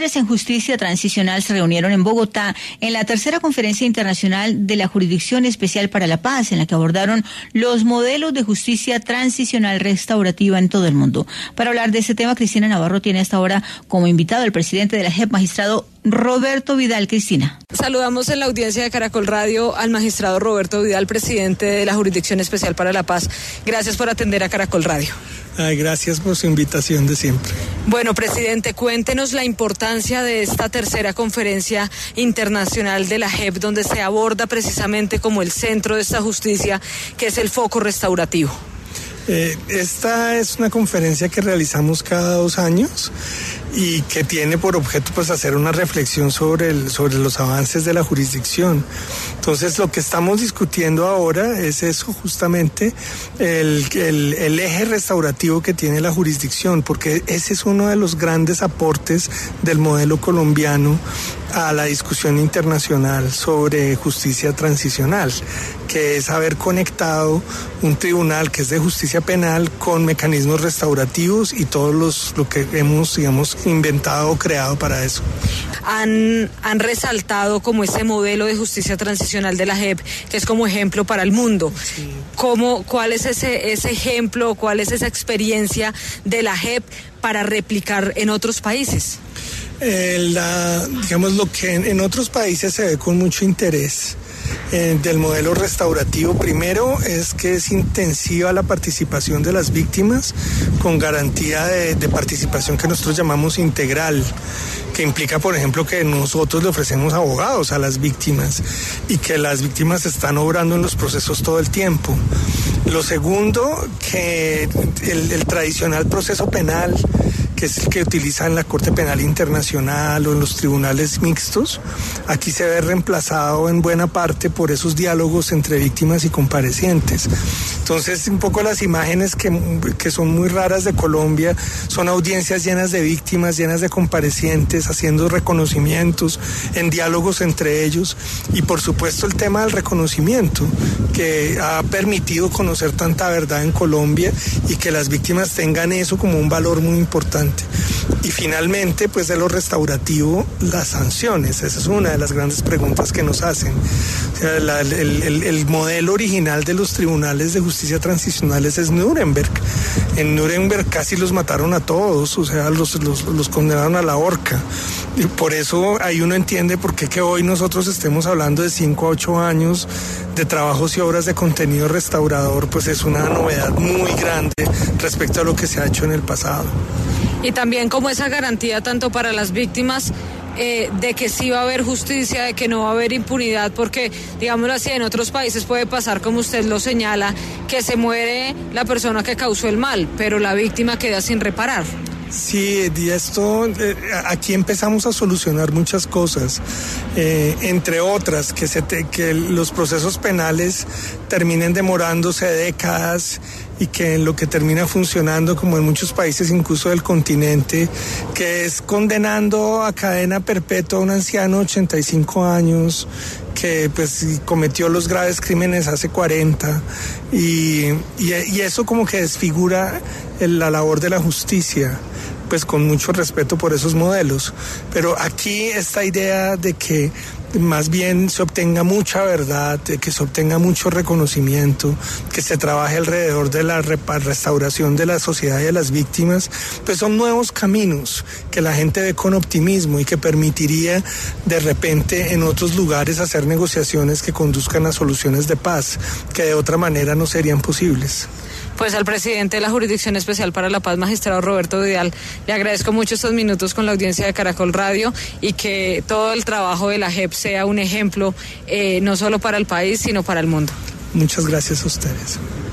líderes en justicia transicional se reunieron en Bogotá en la tercera conferencia internacional de la Jurisdicción Especial para la Paz, en la que abordaron los modelos de justicia transicional restaurativa en todo el mundo. Para hablar de ese tema, Cristina Navarro tiene hasta ahora como invitado al presidente de la JEP, magistrado Roberto Vidal. Cristina. Saludamos en la audiencia de Caracol Radio al magistrado Roberto Vidal, presidente de la Jurisdicción Especial para la Paz. Gracias por atender a Caracol Radio. Gracias por su invitación de siempre. Bueno, presidente, cuéntenos la importancia de esta tercera conferencia internacional de la JEP, donde se aborda precisamente como el centro de esta justicia, que es el foco restaurativo. Esta es una conferencia que realizamos cada 2 años y que tiene por objeto pues hacer una reflexión sobre los avances de la jurisdicción. Entonces lo que estamos discutiendo ahora es eso, justamente el eje restaurativo que tiene la jurisdicción, porque ese es uno de los grandes aportes del modelo colombiano a la discusión internacional sobre justicia transicional, que es haber conectado un tribunal que es de justicia penal con mecanismos restaurativos y todos lo que hemos, digamos, inventado o creado para eso. Han resaltado como ese modelo de justicia transicional de la JEP, que es como ejemplo para el mundo. Sí. ¿Cuál es ese ejemplo, cuál es esa experiencia de la JEP para replicar en otros países? Digamos, lo que en otros países se ve con mucho interés del modelo restaurativo, primero es que es intensiva la participación de las víctimas, con garantía de participación que nosotros llamamos integral, que implica, por ejemplo, que nosotros le ofrecemos abogados a las víctimas y que las víctimas están obrando en los procesos todo el tiempo. Lo segundo, que el tradicional proceso penal, que es el que utiliza en la Corte Penal Internacional o en los tribunales mixtos, aquí se ve reemplazado en buena parte por esos diálogos entre víctimas y comparecientes. Entonces, un poco las imágenes que son muy raras de Colombia son audiencias llenas de víctimas, llenas de comparecientes, haciendo reconocimientos, en diálogos entre ellos, y por supuesto el tema del reconocimiento, que ha permitido conocer tanta verdad en Colombia y que las víctimas tengan eso como un valor muy importante. Y finalmente, pues de lo restaurativo, las sanciones. Esa es una de las grandes preguntas que nos hacen. O sea, el modelo original de los tribunales de justicia transicionales es Nuremberg. En Nuremberg casi los mataron a todos, o sea, los condenaron a la horca. Y por eso ahí uno entiende por qué que hoy nosotros estemos hablando de 5 a 8 años de trabajos y obras de contenido restaurador, pues es una novedad muy grande respecto a lo que se ha hecho en el pasado. Y también como esa garantía tanto para las víctimas de que sí va a haber justicia, de que no va a haber impunidad, porque, digámoslo así, en otros países puede pasar, como usted lo señala, que se muere la persona que causó el mal, pero la víctima queda sin reparar. Sí, y esto, aquí empezamos a solucionar muchas cosas, entre otras, que los procesos penales terminen demorándose décadas y que lo que termina funcionando, como en muchos países incluso del continente, que es condenando a cadena perpetua a un anciano de 85 años que pues cometió los graves crímenes hace 40 y eso como que desfigura la labor de la justicia, pues con mucho respeto por esos modelos. Pero aquí esta idea de que más bien se obtenga mucha verdad, que se obtenga mucho reconocimiento, que se trabaje alrededor de la restauración de la sociedad y de las víctimas, pues son nuevos caminos que la gente ve con optimismo y que permitiría de repente en otros lugares hacer negociaciones que conduzcan a soluciones de paz, que de otra manera no serían posibles. Pues al presidente de la Jurisdicción Especial para la Paz, magistrado Roberto Vidal, le agradezco mucho estos minutos con la audiencia de Caracol Radio y que todo el trabajo de la JEP sea un ejemplo no solo para el país, sino para el mundo. Muchas gracias a ustedes.